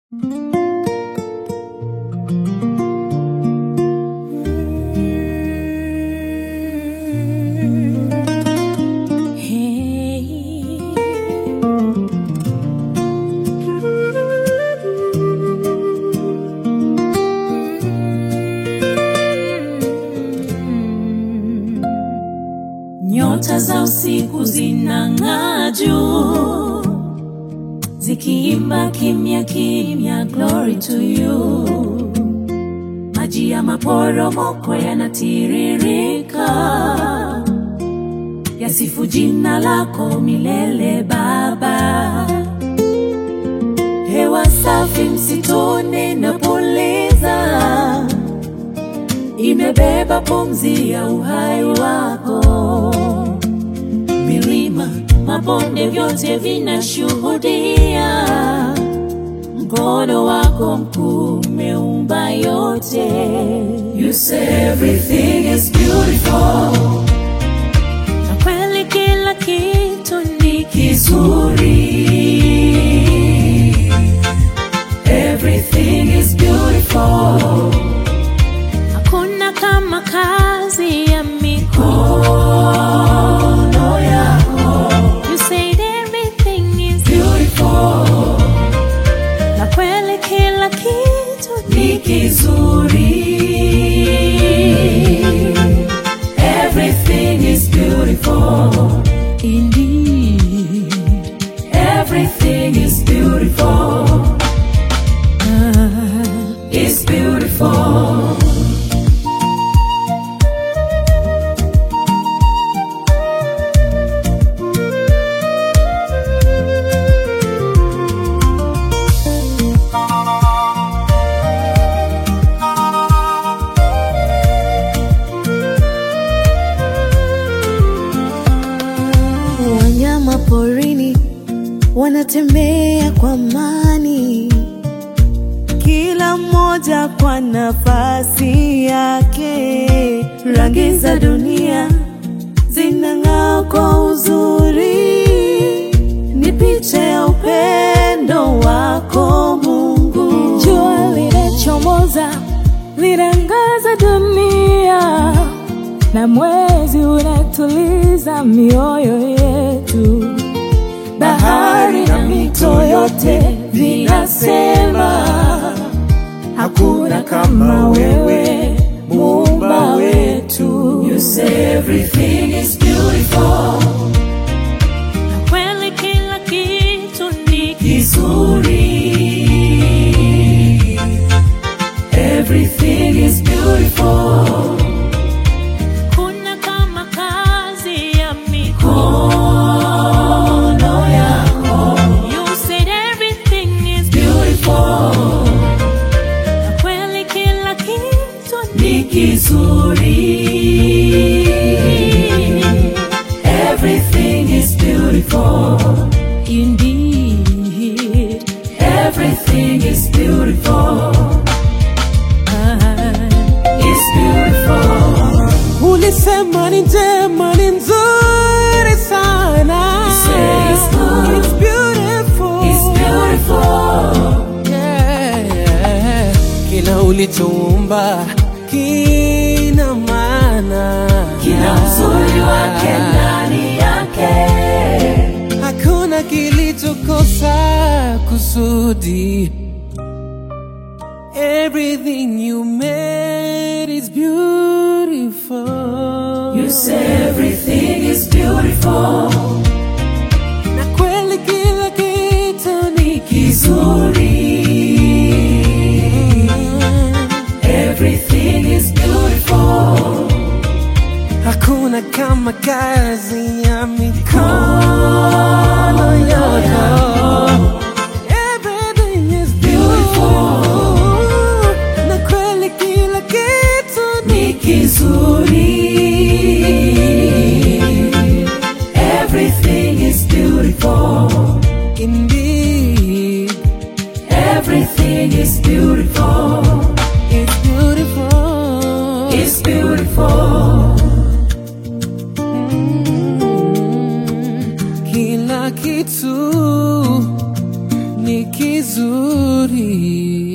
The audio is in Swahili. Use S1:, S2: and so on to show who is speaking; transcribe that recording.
S1: Nyota za usiku zinang'aa juu, zikiimba kimya kimya, glory to you. Maji ya maporomoko yanatiririka, yasifu jina lako milele Baba. Hewa safi msituni inapuliza, imebeba pumzi ya uhai wako. Milima, mabonde vyote vinashuhudia, mkono wako mkuu umeumba yote. You say everything is beautiful, na kweli kila kitu ni kizuri. Everything is beautiful, hakuna kama kazi ya mikono yako. You said everything is beautiful, na kweli kila kitu ni kizuri. Everything is beautiful, indeed. Everything is beautiful, it's beautiful. Wanyama porini wanatembea kwa amani, kila mmoja kwa nafasi yake. Rangi za dunia zinang'aa kwa uzuri, ni picha ya upendo wako Mungu. Jua linachomoza linaangaza dunia, na mwezi unatuliza mioyo yetu. Bahari na mito yote vinasema, hakuna kama wewe Muumba wetu. You say everything is beautiful, na kweli kila kitu ni kizuri. Everything is beautiful, hakuna kama kazi ya mikono yako. You said everything is beautiful, na kweli kila kitu ni kizuri. Everything is beautiful, indeed. Everything is beautiful, it's beautiful. Ulisema ni njema, ni nzuri sana. You say it's good, it's beautiful, it's beautiful.
S2: Yeah. Kila ulichoumba kina maana,
S1: kina uzuri wake ndani yake.
S2: Hakuna kilichokosa kusudi. Everything you made is beautiful.
S1: You say everything is beautiful,
S2: na kweli kila kitu ni
S1: kizuri. Everything is beautiful,
S2: hakuna kama kazi ya mikono yako. Everything is beautiful, na kweli kila kitu ni kizuri.
S1: Everything is beautiful,
S2: indeed.
S1: Everything is beautiful,
S2: It's beautiful,
S1: it's beautiful.
S2: Kila kitu ni kizuri. hii.